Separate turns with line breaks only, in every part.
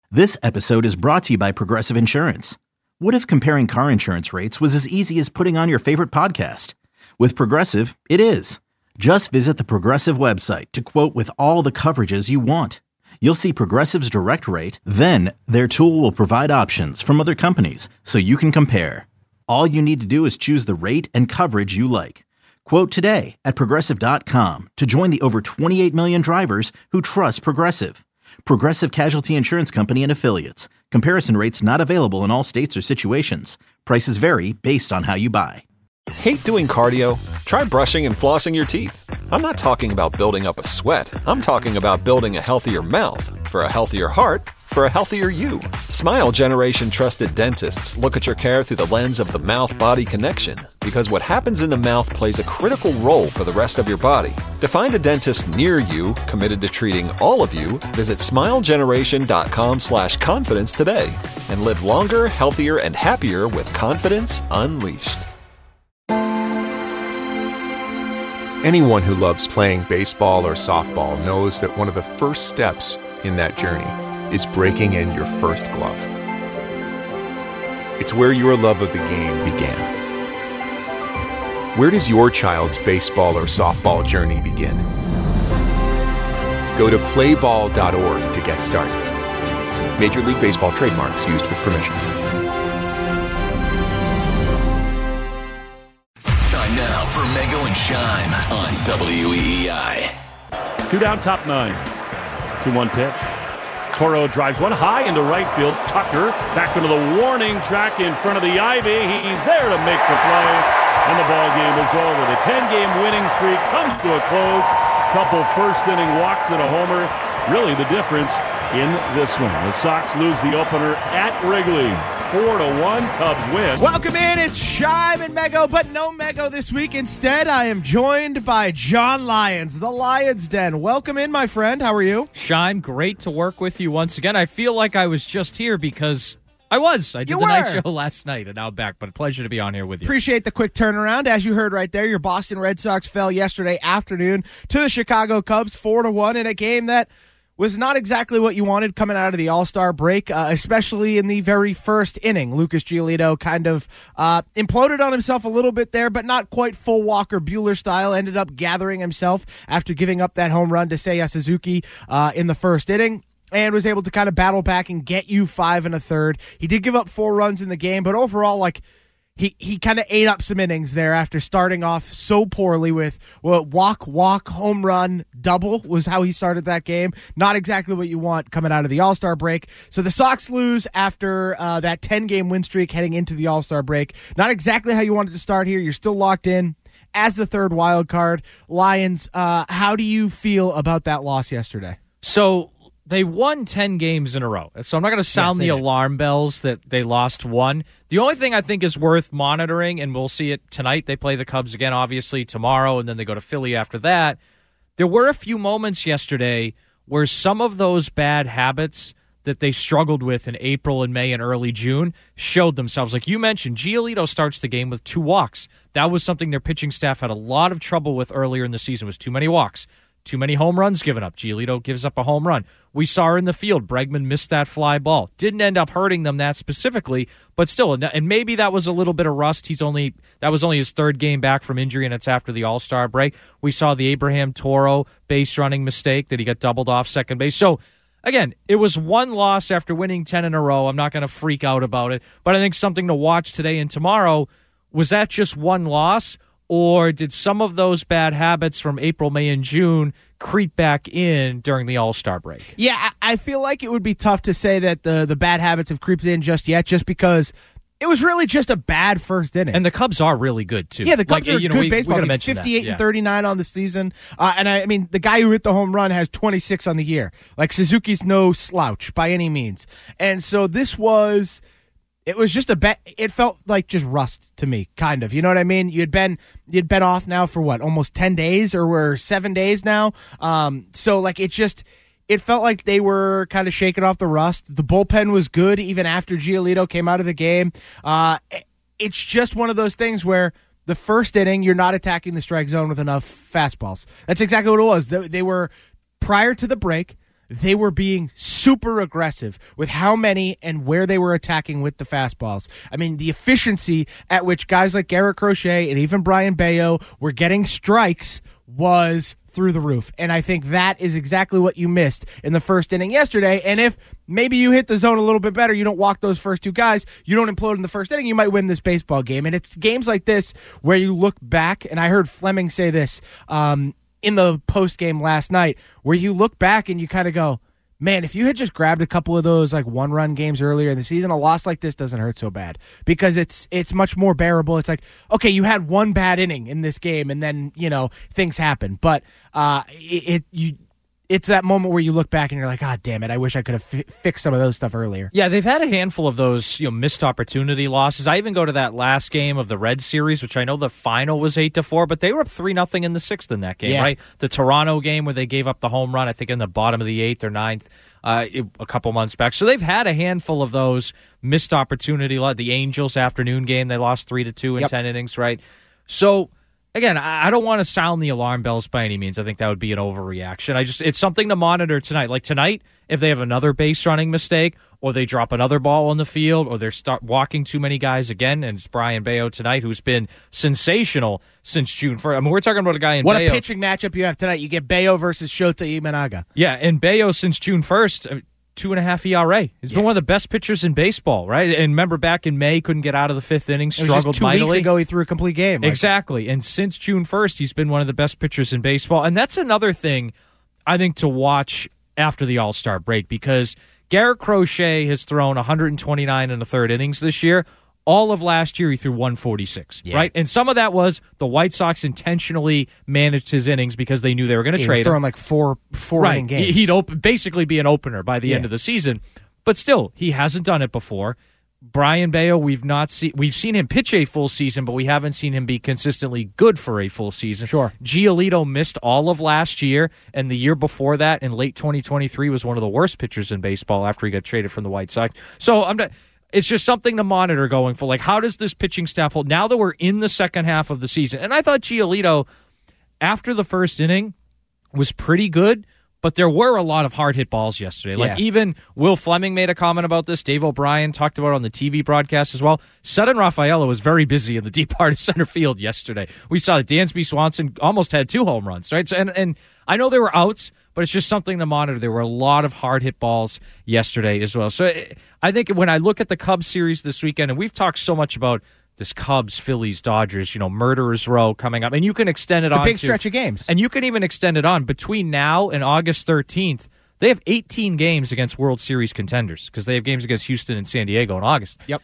This episode is brought to you by Progressive Insurance. What if comparing car insurance rates was as easy as putting on your favorite podcast? With Progressive, it is. Just visit the Progressive website to quote with all the coverages you want. You'll see Progressive's direct rate, then their tool will provide options from other companies so you can compare. All you need to do is choose the rate and coverage you like. Quote today at Progressive.com to join the over 28 million drivers who trust Progressive. Progressive Casualty Insurance Company and Affiliates. Comparison rates not available in all states or situations. Prices vary based on how you buy.
Hate doing cardio? Try brushing and flossing your teeth. I'm not talking about building up a sweat. I'm talking about building a healthier mouth. For a healthier heart, for a healthier you. Smile Generation trusted dentists look at your care through the lens of the mouth-body connection, because what happens in the mouth plays a critical role for the rest of your body. To find a dentist near you committed to treating all of you, visit smilegeneration.com/confidence today and live longer, healthier, and happier with confidence unleashed.
Anyone who loves playing baseball or softball knows that one of the first steps in that journey is breaking in your first glove. It's where your love of the game began. Where does your child's baseball or softball journey begin? Go to playball.org to get started. Major League Baseball trademarks used with permission.
Time now for Mego and Shime on WEEI.
Two down, top nine. 2-1 pitch. Toro drives one high into right field. Tucker back into the warning track in front of the ivy. He's there to make the play, and the ball game is over. The 10-game winning streak comes to a close. Couple first-inning walks and a homer. Really the difference in this one. The Sox lose the opener at Wrigley. 4-1, Cubs win.
Welcome in, it's Shime and Mego, but no Mego this week. Instead, I am joined by John Lyons, the Lions Den. Welcome in, my friend. How are you?
Shime, great to work with you once again. I feel like I was just here because I did the night show last night, and now I'm back, but a pleasure to be on here with you.
Appreciate the quick turnaround. As you heard right there, your Boston Red Sox fell yesterday afternoon to the Chicago Cubs 4-1 in a game that was not exactly what you wanted coming out of the All-Star break, especially in the very first inning. Lucas Giolito kind of imploded on himself a little bit there, but not quite full Walker Buehler style. Ended up gathering himself after giving up that home run to Seiya Suzuki in the first inning, and was able to kind of battle back and get you 5 1/3. He did give up 4 runs in the game, but overall, He kind of ate up some innings there after starting off so poorly with walk, home run, double was how he started that game. Not exactly what you want coming out of the All-Star break. So the Sox lose after that 10-game win streak heading into the All-Star break. Not exactly how you wanted to start here. You're still locked in as the third wild card. Lions, how do you feel about that loss yesterday?
So they won 10 games in a row. So I'm not going to sound the alarm bells that they lost one. The only thing I think is worth monitoring, and we'll see it tonight, they play the Cubs again, obviously, tomorrow, and then they go to Philly after that. There were a few moments yesterday where some of those bad habits that they struggled with in April and May and early June showed themselves. Like you mentioned, Giolito starts the game with 2 walks. That was something their pitching staff had a lot of trouble with earlier in the season, was too many walks. Too many home runs given up. Giolito gives up a home run. We saw in the field, Bregman missed that fly ball. Didn't end up hurting them that specifically, but still, and maybe that was a little bit of rust. That was only his 3rd game back from injury, and it's after the All-Star break. We saw the Abraham Toro base running mistake that he got doubled off second base. So, again, it was one loss after winning 10 in a row. I'm not going to freak out about it, but I think something to watch today and tomorrow, was that just one loss? Or did some of those bad habits from April, May, and June creep back in during the All-Star break?
Yeah, I feel like it would be tough to say that the bad habits have creeped in just yet, just because it was really just a bad first inning.
And the Cubs are really good, too.
Yeah, the Cubs are a good baseball team.
58
and 39 on the season. And I mean, the guy who hit the home run has 26 on the year. Like, Suzuki's no slouch by any means. And so this was... It was just it felt like just rust to me, kind of. You know what I mean? You'd been off now for what, almost 10 days, or we're 7 days now. So like it felt like they were kind of shaking off the rust. The bullpen was good even after Giolito came out of the game. It's just one of those things where the first inning, you're not attacking the strike zone with enough fastballs. That's exactly what it was. They were, prior to the break, they were being super aggressive with how many and where they were attacking with the fastballs. I mean, the efficiency at which guys like Garrett Crochet and even Brian Bayo were getting strikes was through the roof. And I think that is exactly what you missed in the first inning yesterday. And if maybe you hit the zone a little bit better, you don't walk those first two guys, you don't implode in the first inning, you might win this baseball game. And it's games like this where you look back, and I heard Fleming say this in the post game last night, where you look back and you kind of go, man, if you had just grabbed a couple of those like one-run games earlier in the season, a loss like this doesn't hurt so bad because it's much more bearable. It's like, okay, you had one bad inning in this game, and then things happen. But it's that moment where you look back and you're like, God damn it, I wish I could have fixed some of those stuff earlier.
Yeah, they've had a handful of those missed opportunity losses. I even go to that last game of the Reds series, which I know the final was 8-4, but they were up 3-0 in the sixth in that game, right? The Toronto game where they gave up the home run, I think in the bottom of the eighth or ninth, a couple months back. So they've had a handful of those missed opportunity. The Angels afternoon game, they lost 3-2 in 10 innings, right? So again, I don't want to sound the alarm bells by any means. I think that would be an overreaction. It's something to monitor tonight. Like tonight, if they have another base running mistake, or they drop another ball on the field, or they start walking too many guys again, and it's Brian Bayo tonight, who's been sensational since June 1st. I mean, we're talking about a guy in
What
Bayo.
a pitching matchup you have tonight. You get Bayo versus Shota Imanaga.
Yeah, and Bayo since June 1st, 2.5 ERA. He's been one of the best pitchers in baseball, right? And remember back in May, couldn't get out of the fifth inning, struggled mightily.
2 weeks ago, he threw a complete game.
Exactly. And since June 1st, he's been one of the best pitchers in baseball. And that's another thing I think to watch after the All-Star break, because Garrett Crochet has thrown 129 in the third innings this year. All of last year, he threw 146, right? And some of that was the White Sox intentionally managed his innings because they knew they were going to trade him.
He was throwing like four inning games.
He'd basically be an opener by the end of the season. But still, he hasn't done it before. Brian Bayo, we've seen him pitch a full season, but we haven't seen him be consistently good for a full season.
Sure.
Giolito missed all of last year, and the year before that, in late 2023, was one of the worst pitchers in baseball after he got traded from the White Sox. So it's just something to monitor going for. Like, how does this pitching staff hold now that we're in the second half of the season? And I thought Giolito, after the first inning, was pretty good, but there were a lot of hard-hit balls yesterday. Like, even Will Fleming made a comment about this. Dave O'Brien talked about it on the TV broadcast as well. Sudden Rafaela was very busy in the deep part of center field yesterday. We saw that Dansby Swanson almost had 2 home runs, right? So, and I know there were outs, but it's just something to monitor. There were a lot of hard-hit balls yesterday as well. So I think when I look at the Cubs series this weekend, and we've talked so much about this Cubs, Phillies, Dodgers, Murderers Row coming up. And you can extend it on.
It's a big stretch of games.
And you can even extend it on. Between now and August 13th, they have 18 games against World Series contenders because they have games against Houston and San Diego in August.
Yep.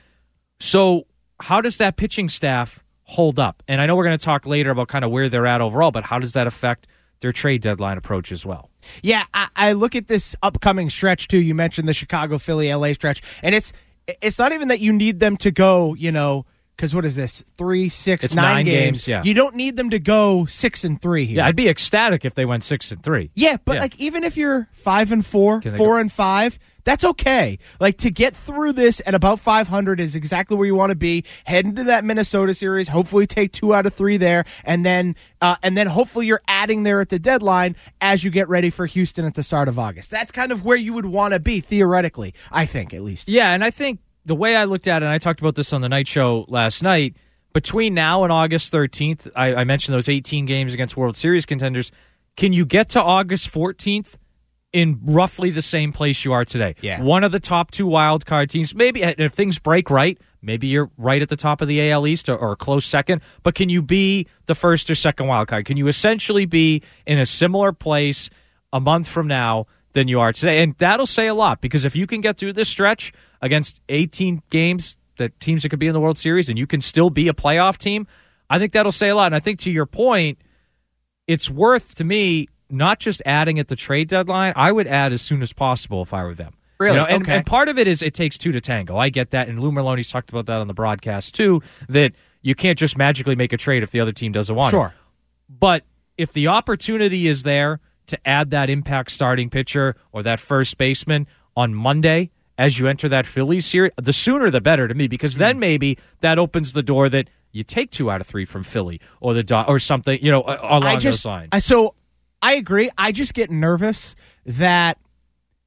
So how does that pitching staff hold up? And I know we're going to talk later about kind of where they're at overall, but how does that affect their trade deadline approach as well?
Yeah, I look at this upcoming stretch, too. You mentioned the Chicago, Philly, LA stretch. And it's not even that you need them to go, because what is this? 3, 6, 9 games.
Yeah.
You don't need them to go 6-3 here.
Yeah, I'd be ecstatic if they went 6-3.
Yeah, but like even if you're 5-4, 4-5, that's okay. Like to get through this at about 500 is exactly where you want to be. Head into that Minnesota series. Hopefully, take 2 out of 3 there, and then hopefully you're adding there at the deadline as you get ready for Houston at the start of August. That's kind of where you would want to be theoretically. I think at least.
Yeah, and I think the way I looked at it, and I talked about this on the night show last night, between now and August 13th, I mentioned those 18 games against World Series contenders. Can you get to August 14th in roughly the same place you are today?
Yeah.
One of the top 2 wild card teams. Maybe if things break right, maybe you're right at the top of the AL East or a close second, but can you be the first or second wild card? Can you essentially be in a similar place a month from now than you are today? And that'll say a lot, because if you can get through this stretch against 18 games, that teams that could be in the World Series, and you can still be a playoff team, I think that'll say a lot. And I think to your point, it's worth, to me, not just adding at the trade deadline. I would add as soon as possible if I were them.
Really?
And part of it is it takes 2 to tango. I get that, and Lou Merloni's talked about that on the broadcast too, that you can't just magically make a trade if the other team doesn't want it. But if the opportunity is there to add that impact starting pitcher or that first baseman on Monday as you enter that Phillies series, the sooner the better to me, because then maybe that opens the door that you take 2 out of 3 from Philly or or something, along those lines.
So I agree. I just get nervous that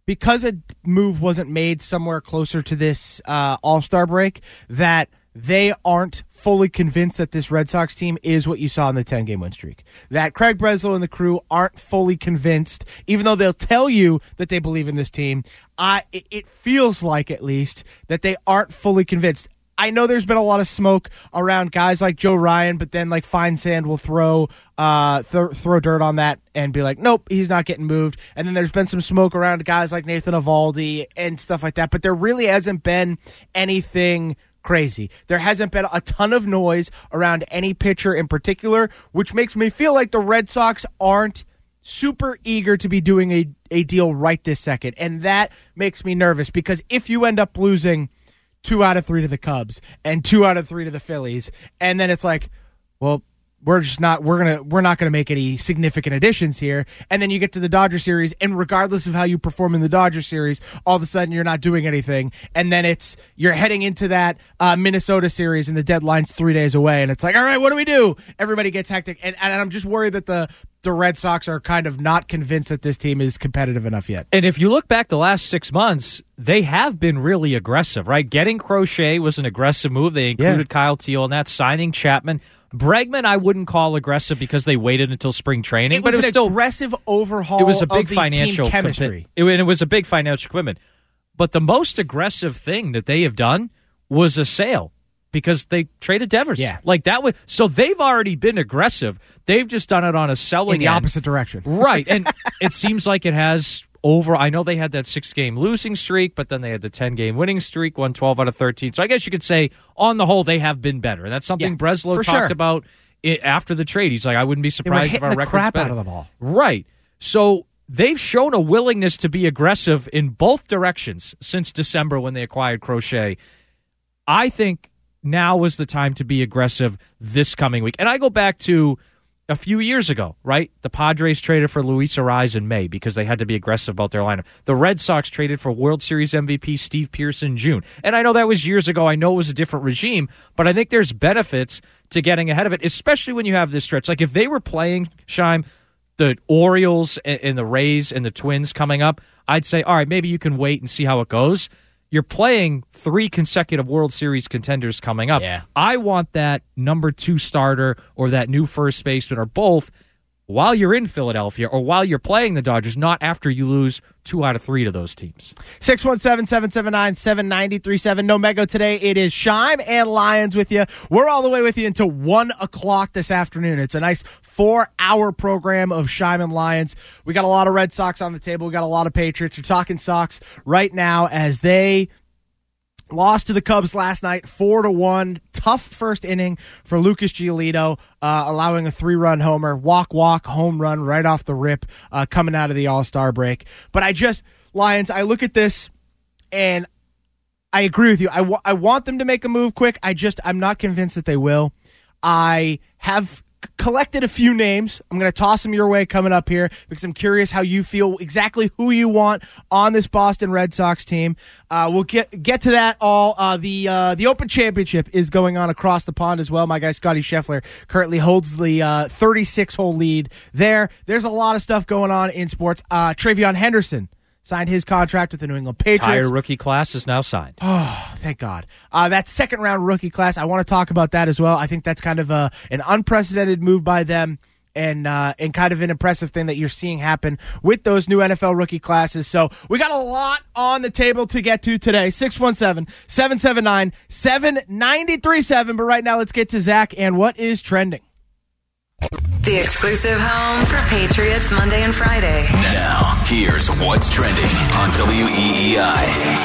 because a move wasn't made somewhere closer to this All-Star break, that they aren't fully convinced that this Red Sox team is what you saw in the 10-game win streak. That Craig Breslow and the crew aren't fully convinced, even though they'll tell you that they believe in this team. It feels like, at least, that they aren't fully convinced. I know there's been a lot of smoke around guys like Joe Ryan, but then like Feinsand will throw dirt on that and be like, nope, he's not getting moved. And then there's been some smoke around guys like Nathan Eovaldi and stuff like that. But there really hasn't been anything crazy. There hasn't been a ton of noise around any pitcher in particular, which makes me feel like the Red Sox aren't super eager to be doing a deal right this second. And that makes me nervous, because if you end up losing 2 out of 3 to the Cubs and 2 out of 3 to the Phillies, and then it's like, well, we're not gonna make any significant additions here, and then you get to the Dodger series, and regardless of how you perform in the Dodger series, all of a sudden you're not doing anything, and then you're heading into that Minnesota series, and the deadline's 3 days away, and it's like, all right, what do we do? Everybody gets hectic, and I'm just worried that the Red Sox are kind of not convinced that this team is competitive enough yet.
And if you look back the last 6 months, they have been really aggressive, right? Getting Crochet was an aggressive move. They included Kyle Teel in that, signing Chapman. Bregman, I wouldn't call aggressive because they waited until spring training.
But it was
still
aggressive overhaul.
It was a big
of the
financial
team chemistry.
It was a big financial commitment. But the most aggressive thing that they have done was a sale, because they traded Devers.
Yeah.
So they've already been aggressive. They've just done it on a selling
in the
end.
opposite direction.
Right. And it seems like it has I know they had that 6-game losing streak, but then they had the 10-game winning streak, won 12 out of 13. So I guess you could say, on the whole, they have been better. And that's something Breslow talked about after the trade. He's like, I wouldn't be surprised if our record's
crap
better.
Out of the ball.
Right. So they've shown a willingness to be aggressive in both directions since December when they acquired Crochet. I think now is the time to be aggressive this coming week. And I go back to a few years ago, right? The Padres traded for Luis Arraez in May because they had to be aggressive about their lineup. The Red Sox traded for World Series MVP Steve Pearce in June. And I know that was years ago. I know it was a different regime, but I think there's benefits to getting ahead of it, especially when you have this stretch. Like if they were playing, Scheim, the Orioles and the Rays and the Twins coming up, I'd say, all right, maybe you can wait and see how it goes. You're playing 3 consecutive World Series contenders coming up.
Yeah.
I want that number 2 starter or that new first baseman or both while you're in Philadelphia or while you're playing the Dodgers, not after you lose 2 out of 3 to those teams.
617-779-7937. No Mego today. It is Scheim and Lyons with you. We're all the way with you until 1 o'clock this afternoon. It's a nice 4-hour program of Scheim and Lyons. We got a lot of Red Sox on the table. We got a lot of Patriots. We're talking Sox right now as they lost to the Cubs last night, 4-1. Tough first inning for Lucas Giolito, allowing a 3-run homer, walk, home run right off the rip, coming out of the All-Star break. But Lions, I look at this, and I agree with you. I want them to make a move quick. I'm not convinced that they will. I have collected a few names. I'm going to toss them your way coming up here because I'm curious how you feel, exactly who you want on this Boston Red Sox team. We'll get to that all. The Open Championship is going on across the pond as well. My guy Scotty Scheffler currently holds the 36-hole lead there. There's a lot of stuff going on in sports. Travion Henderson signed his contract with the New England Patriots.
Entire rookie class is now signed.
Oh, thank God. That second-round rookie class, I want to talk about that as well. I think that's kind of an unprecedented move by them and kind of an impressive thing that you're seeing happen with those new NFL rookie classes. So we got a lot on the table to get to today. 617-779-7937. But right now, let's get to Zach and what is trending.
The exclusive home for Patriots Monday and Friday.
Now, here's what's trending on WEEI.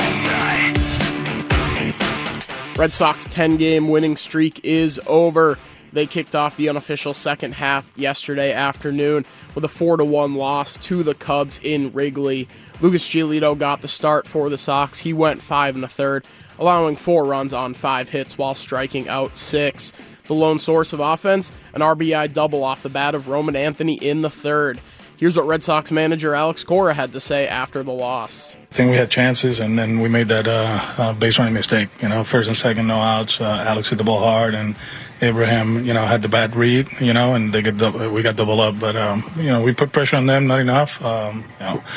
Red Sox 10-game winning streak is over. They kicked off the unofficial second half yesterday afternoon with a 4-1 loss to the Cubs in Wrigley. Lucas Giolito got the start for the Sox. He went 5 1/3, allowing 4 runs on 5 hits while striking out 6. The lone source of offense, an RBI double off the bat of Roman Anthony in the third. Here's what Red Sox manager Alex Cora had to say after the loss.
I think we had chances, and then we made that base running mistake. First and second, no outs. Alex hit the ball hard, and Abraham, had the bad read, and we got double up. But, we put pressure on them, not enough.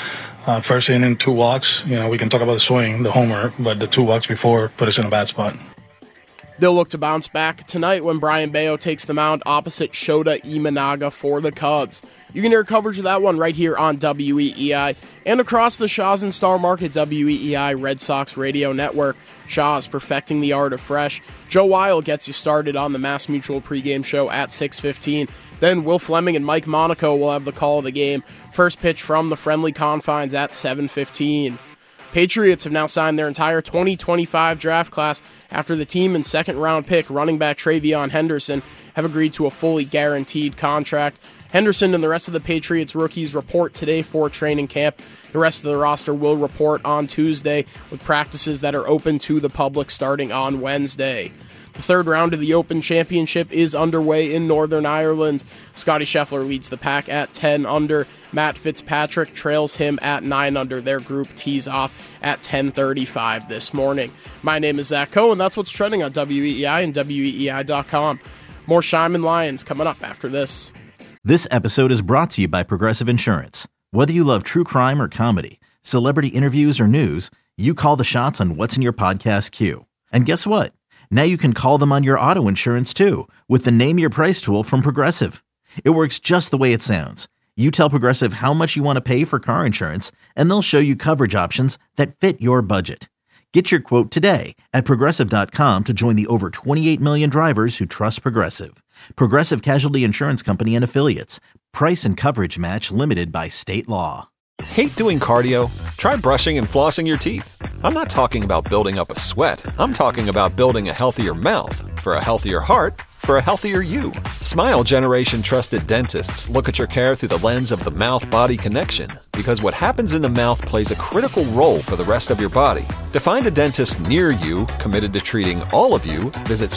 First inning, 2 walks. We can talk about the swing, the homer, but the 2 walks before put us in a bad spot.
They'll look to bounce back tonight when Brian Bayo takes the mound opposite Shota Imanaga for the Cubs. You can hear coverage of that one right here on WEEI and across the Shaw's and Star Market WEEI Red Sox Radio Network. Shaw's perfecting the art of fresh. Joe Weil gets you started on the Mass Mutual pregame show at 6:15. Then Will Fleming and Mike Monaco will have the call of the game. First pitch from the friendly confines at 7:15. Patriots have now signed their entire 2025 draft class after the team and second-round pick running back Travion Henderson have agreed to a fully guaranteed contract. Henderson and the rest of the Patriots rookies report today for training camp. The rest of the roster will report on Tuesday with practices that are open to the public starting on Wednesday. The third round of the Open Championship is underway in Northern Ireland. Scotty Scheffler leads the pack at 10 under. Matt Fitzpatrick trails him at 9 under. Their group tees off at 10:35 this morning. My name is Zach Cohen. That's what's trending on WEEI and WEEI.com. More Shineman Lions coming up after this.
This episode is brought to you by Progressive Insurance. Whether you love true crime or comedy, celebrity interviews or news, you call the shots on what's in your podcast queue. And guess what? Now you can call them on your auto insurance too with the Name Your Price tool from Progressive. It works just the way it sounds. You tell Progressive how much you want to pay for car insurance, and they'll show you coverage options that fit your budget. Get your quote today at Progressive.com to join the over 28 million drivers who trust Progressive. Progressive Casualty Insurance Company and Affiliates. Price and coverage match limited by state law.
Hate doing cardio? Try brushing and flossing your teeth. I'm not talking about building up a sweat. I'm talking about building a healthier mouth. For a healthier heart, for a healthier you. Smile Generation trusted dentists look at your care through the lens of the mouth-body connection, because what happens in the mouth plays a critical role for the rest of your body. To find a dentist near you committed to treating all of you, visit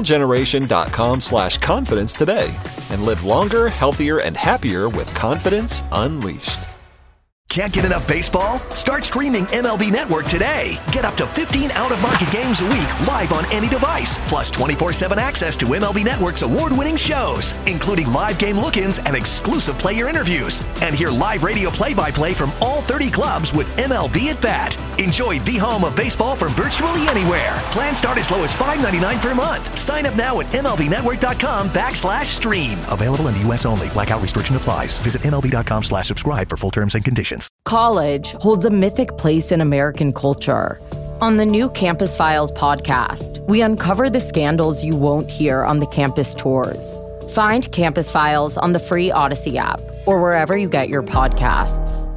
smilegeneration.com/confidence today and live longer, healthier, and happier with confidence unleashed.
Can't get enough baseball? Start streaming MLB Network today. Get up to 15 out-of-market games a week live on any device, plus 24/7 access to MLB Network's award-winning shows, including live game look-ins and exclusive player interviews. And hear live radio play-by-play from all 30 clubs with MLB at Bat. Enjoy the home of baseball from virtually anywhere. Plans start as low as $5.99 per month. Sign up now at MLBnetwork.com/stream. Available in the U.S. only. Blackout restriction applies. Visit MLB.com/subscribe for full terms and conditions.
College holds a mythic place in American culture. On the new Campus Files podcast, we uncover the scandals you won't hear on the campus tours. Find Campus Files on the free Odyssey app or wherever you get your podcasts.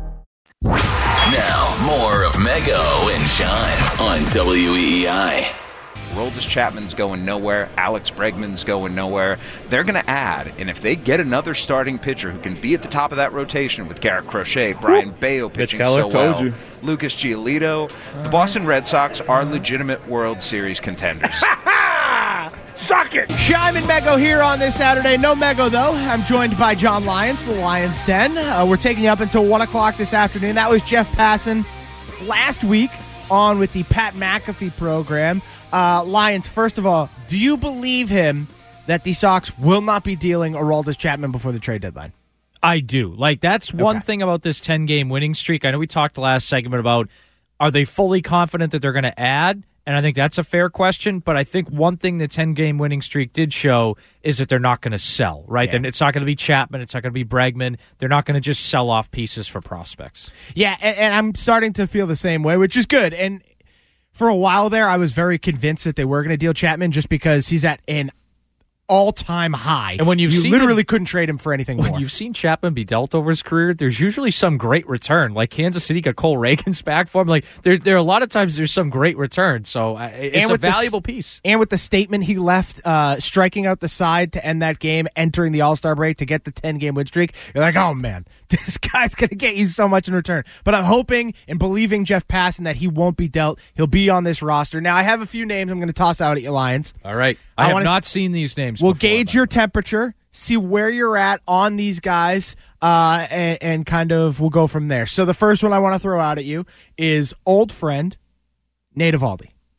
Now, more of Mego and Shine on WEEI.
Aroldis Chapman's going nowhere. Alex Bregman's going nowhere. They're going to add, and if they get another starting pitcher who can be at the top of that rotation with Garrett Crochet, Brian Bayo pitching so well, Lucas Giolito, the Boston Red Sox are legitimate World Series contenders.
Suck it! Shime and Mego here on this Saturday. No Mego, though. I'm joined by John Lyons for the Lions 10. We're taking you up until 1 o'clock this afternoon. That was Jeff Passan last week on with the Pat McAfee program. Lions, first of all, do you believe him that the Sox will not be dealing Aroldis Chapman before the trade deadline?
I do. That's one thing about this 10-game winning streak. I know we talked last segment about, are they fully confident that they're going to add? And I think that's a fair question, but I think one thing the 10-game winning streak did show is that they're not going to sell, right? Yeah. It's not going to be Chapman. It's not going to be Bregman. They're not going to just sell off pieces for prospects.
Yeah, and I'm starting to feel the same way, which is good. And for a while there, I was very convinced that they were going to deal Chapman just because he's at an all-time high.
And when you
literally couldn't trade him for anything more.
When you've seen Chapman be dealt over his career, there's usually some great return. Like Kansas City got Cole Reagans back for him. Like there are a lot of times there's some great return. So it's a valuable piece.
And with the statement he left, striking out the side to end that game, entering the All-Star break to get the 10-game win streak, you're like, oh man, this guy's going to get you so much in return. But I'm hoping and believing Jeff Passan that he won't be dealt. He'll be on this roster. Now, I have a few names I'm going to toss out at you, Lions.
All right. I have not seen these names
We'll
before,
gauge your temperature, see where you're at on these guys, and kind of we'll go from there. So the first one I want to throw out at you is old friend Nate Eovaldi.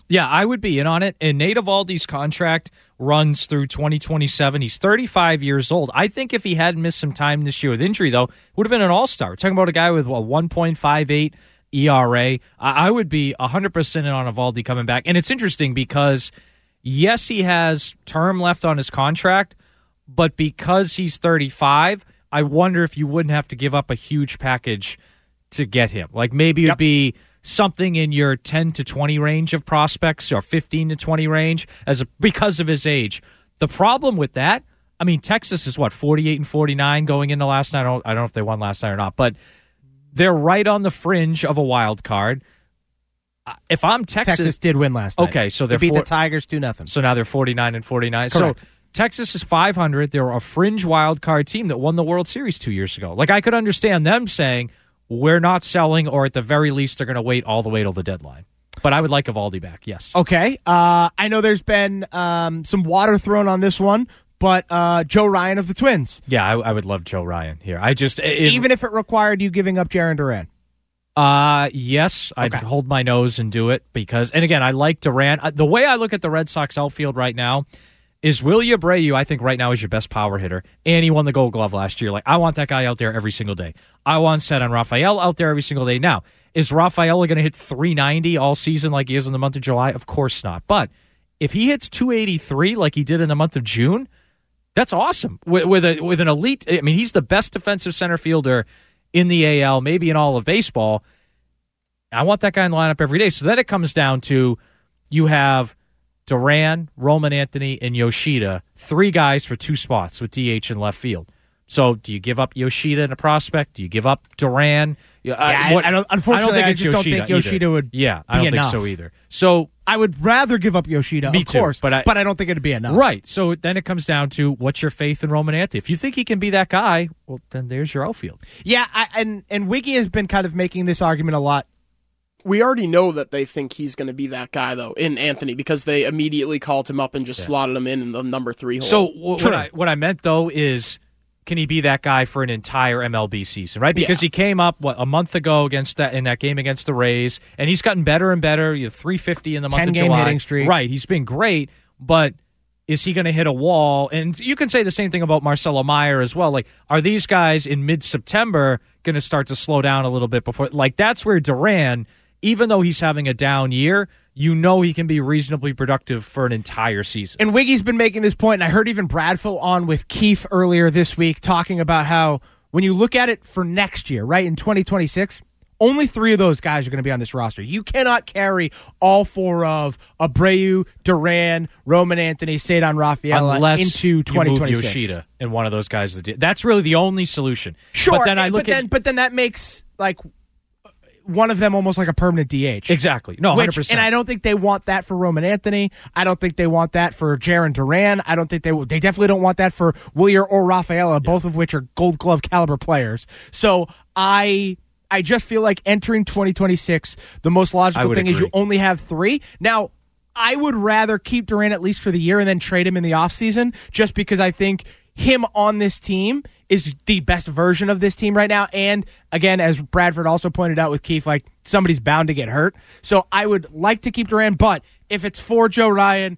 Yeah, I would be in on it. And Nate Eovaldi's contract runs through 2027. He's 35 years old. I think if he hadn't missed some time this year with injury, though, would have been an all-star. We're talking about a guy with a 1.58 ERA. I would be 100% in on Eovaldi coming back. And it's interesting because, yes, he has term left on his contract, but because he's 35, I wonder if you wouldn't have to give up a huge package to get him. Like maybe it would be something in your 10 to 20 range of prospects or 15 to 20 range because of his age. The problem with that, I mean, Texas is 48-49 going into last night. I don't know if they won last night or not, but they're right on the fringe of a wild card. If I'm
Texas did win last night.
Okay, so
they beat the Tigers 2-0.
So now they're 49-49.
Correct.
So Texas is 500. They're a fringe wild card team that won the World Series 2 years ago. Like I could understand them saying, we're not selling, or at the very least, they're going to wait all the way till the deadline. But I would like Eovaldi back, yes.
Okay. I know there's been some water thrown on this one, but Joe Ryan of the Twins.
Yeah, I would love Joe Ryan here.
Even if it required you giving up Jarren Duran.
Yes, I'd hold my nose and do it because, and again, I like Duran. The way I look at the Red Sox outfield right now is Willie Abreu, I think right now is your best power hitter, and he won the Gold Glove last year. Like, I want that guy out there every single day. I want Ceddanne Rafael out there every single day. Now, is Rafael going to hit 390 all season like he is in the month of July? Of course not. But if he hits 283 like he did in the month of June, that's awesome. With an elite, I mean, he's the best defensive center fielder in the AL, maybe in all of baseball. I want that guy in the lineup every day. So then it comes down to you have Duran, Roman Anthony, and Yoshida, 3 guys for 2 spots with DH and left field. So do you give up Yoshida in a prospect? Do you give up Duran?
Unfortunately, I just don't think Yoshida would be enough.
I don't think so either. So
I would rather give up Yoshida, of course, but I don't think it'd be enough.
Right. So then it comes down to what's your faith in Roman Anthony? If you think he can be that guy, well, then there's your outfield.
Yeah, and Wiggy has been kind of making this argument a lot.
We already know that they think he's going to be that guy, though, in Anthony, because they immediately called him up and just slotted him in the number 3 hole.
So what I meant, though, is can he be that guy for an entire MLB season, right? Because he came up, a month ago in that game against the Rays, and he's gotten better and better. 350 in the month of July.
10-game hitting streak.
Right, he's been great, but is he going to hit a wall? And you can say the same thing about Marcelo Meyer as well. Like, are these guys in mid-September going to start to slow down a little bit before? Like, that's where Duran, even though he's having a down year, you know he can be reasonably productive for an entire season.
And Wiggy's been making this point, and I heard even Bradfield on with Keefe earlier this week talking about how when you look at it for next year, right, in 2026, only 3 of those guys are going to be on this roster. You cannot carry all 4 of Abreu, Duran, Roman Anthony, Ceddanne Rafael into 2026.
You move Yoshida and one of those guys. That's really the only solution.
Sure, but then that makes like one of them almost like a permanent DH.
Exactly. No, 100%.
And I don't think they want that for Roman Anthony. I don't think they want that for Jarren Duran. I don't think they definitely don't want that for Willier or Rafaela, both of which are Gold Glove caliber players. So I just feel like entering 2026, the most logical thing is you only have 3. Now, I would rather keep Duran at least for the year and then trade him in the offseason just because I think him on this team is the best version of this team right now. And again, as Bradford also pointed out with Keefe, like somebody's bound to get hurt. So I would like to keep Duran, but if it's for Joe Ryan,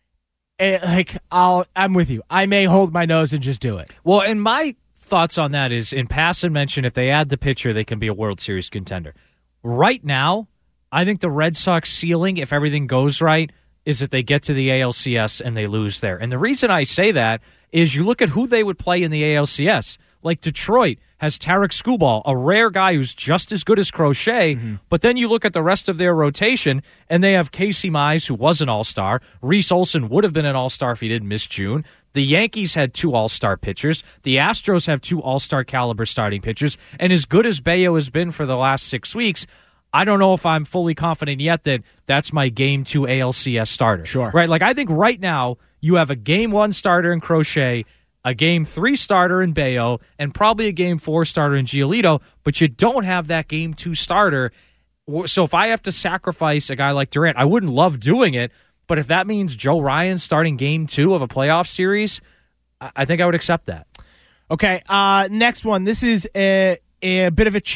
I'm with you. I may hold my nose and just do it.
Well, and my thoughts on that is in pass and mention, if they add the pitcher, they can be a World Series contender. Right now, I think the Red Sox ceiling, if everything goes right, is that they get to the ALCS and they lose there. And the reason I say that is you look at who they would play in the ALCS. Like Detroit has Tarek Skubal, a rare guy who's just as good as Crochet, but then you look at the rest of their rotation, and they have Casey Mize, who was an All-Star. Reese Olson would have been an All-Star if he didn't miss June. The Yankees had 2 All-Star pitchers. The Astros have 2 All-Star caliber starting pitchers. And as good as Bayo has been for the last 6 weeks, I don't know if I'm fully confident yet that that's my Game 2 ALCS starter.
Sure.
Right? Like, I think right now you have a Game 1 starter in Crochet, a Game 3 starter in Bayo, and probably a Game 4 starter in Giolito, but you don't have that Game 2 starter. So if I have to sacrifice a guy like Durant, I wouldn't love doing it, but if that means Joe Ryan starting Game 2 of a playoff series, I think I would accept that.
Okay, next one. This is a bit of a cheat.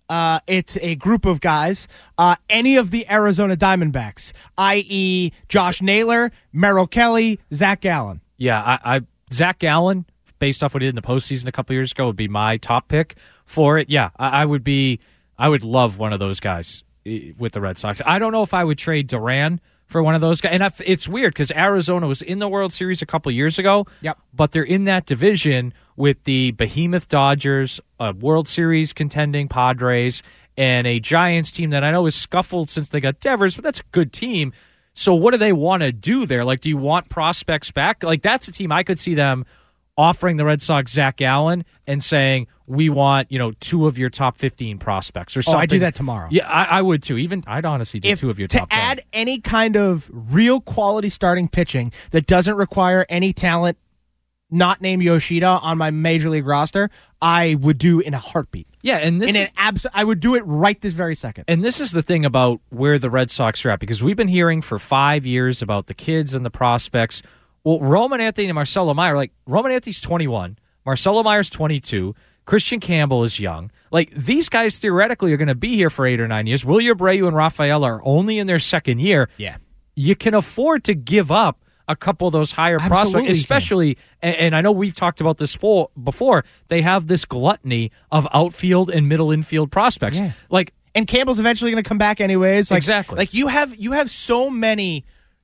it's a group of guys, any of the Arizona Diamondbacks, i.e. Josh Naylor, Merrill Kelly, Zach Gallen.
Yeah, Zach Gallen, based off what he did in the postseason a couple years ago, would be my top pick for it. Yeah, I would love one of those guys with the Red Sox. I don't know if I would trade Duran for one of those guys. And it's weird because Arizona was in the World Series a couple years ago.
Yep.
But they're in that division with the behemoth Dodgers, a World Series contending Padres, and a Giants team that I know is scuffled since they got Devers, but that's a good team. So what do they want to do there? Like, do you want prospects back? Like, that's a team I could see them offering the Red Sox Zach Gallen and saying, we want, 2 of your top 15 prospects or something.
Oh, I do that tomorrow.
Yeah, I would too. I'd honestly do 2 of your top 10.
To add any kind of real quality starting pitching that doesn't require any talent not named Yoshida on my major league roster, I would do in a heartbeat.
Yeah, and
I would do it right this very second.
And this is the thing about where the Red Sox are at, because we've been hearing for 5 years about the kids and the prospects. Well, Roman Anthony and Marcelo Meyer, Roman Anthony's 21, Marcelo Meyer's 22, Christian Campbell is young. These guys theoretically are going to be here for 8 or 9 years. Wilyer Abreu and Rafael are only in their second year.
Yeah.
You can afford to give up a couple of those higher prospects, especially, and I know we've talked about this before, they have this gluttony of outfield and middle infield prospects.
Yeah. And Campbell's eventually going to come back anyways.
Exactly.
You have so many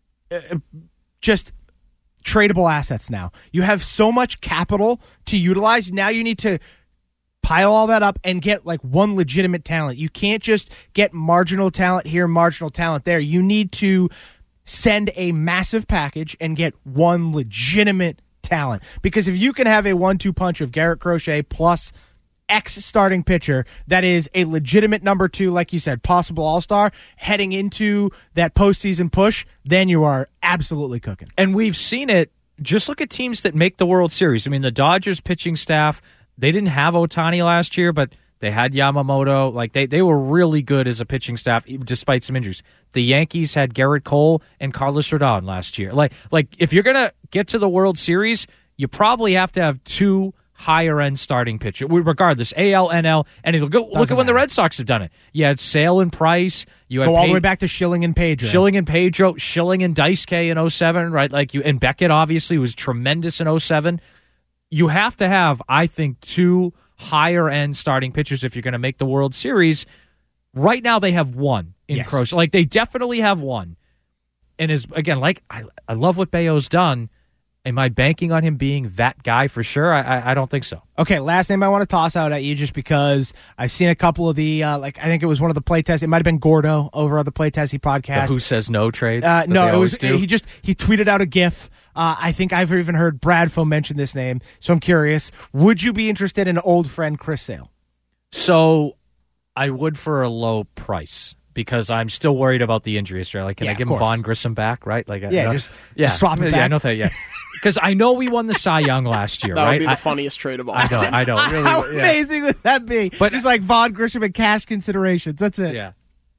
just tradable assets now. You have so much capital to utilize. Now you need to pile all that up and get one legitimate talent. You can't just get marginal talent here, marginal talent there. You need to send a massive package and get one legitimate talent. Because if you can have a 1-2 punch of Garrett Crochet plus X starting pitcher that is a legitimate number 2, like you said, possible all-star, heading into that postseason push, then you are absolutely cooking.
And we've seen it. Just look at teams that make the World Series. I mean, the Dodgers pitching staff, they didn't have Ohtani last year, but they had Yamamoto. They were really good as a pitching staff, despite some injuries. The Yankees had Garrett Cole and Carlos Rodon last year. If you're going to get to the World Series, you probably have to have 2 higher-end starting pitcher, regardless, AL, NL, and look at when the Red Sox have done it. You had Sale and Price. You had
all the way back to Schilling and Pedro.
Schilling and Dice-K in 07, right? And Beckett, obviously, was tremendous in 07. You have to have, I think, 2 higher-end starting pitchers if you're going to make the World Series. Right now, they have 1 in Crochet. They definitely have 1. And I love what Bayo's done. Am I banking on him being that guy for sure? I don't think so.
Okay, last name I want to toss out at you just because I've seen a couple of the, I think it was one of the playtests. It might have been Gordo over on the Playtesty podcast.
The Who Says No trades?
No, it was he tweeted out a GIF. I think I've even heard Bradfo mention this name, so I'm curious. Would you be interested in old friend Chris Sale?
So I would for a low price. Because I'm still worried about the injury history. Can I give him Vaughn Grissom back, right?
Just swap him back.
Yeah, I know that, yeah. Because I know we won the Cy Young last year,
that
right?
That would be the funniest trade of all time.
I know. Really,
How amazing would that be? But just Vaughn Grissom and cash considerations. That's it.
Yeah.